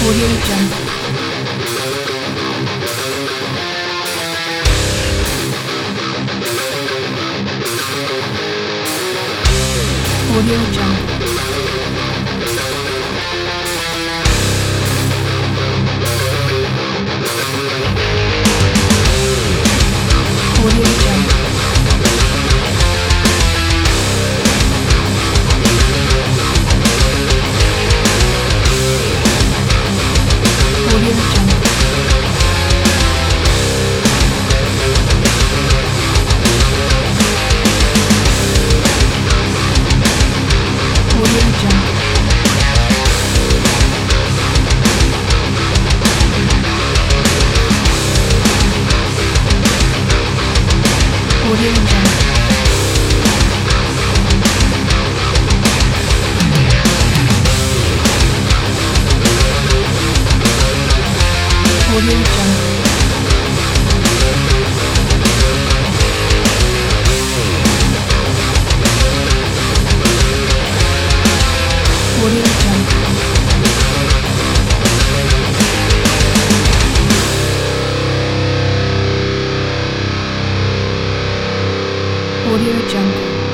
Audio Jungle. Audio Jungle. Audio Jungle. Audio Jungle. Audio Jungle. Audio Jungle. Audio Jungle. Audio Jungle. Audio Jungle.